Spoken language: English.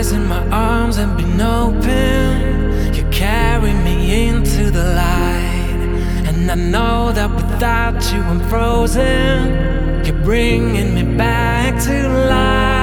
eyes in my arms have been open. You carry me into the light, and I know that without you I'm frozen. You're bringing me back to life.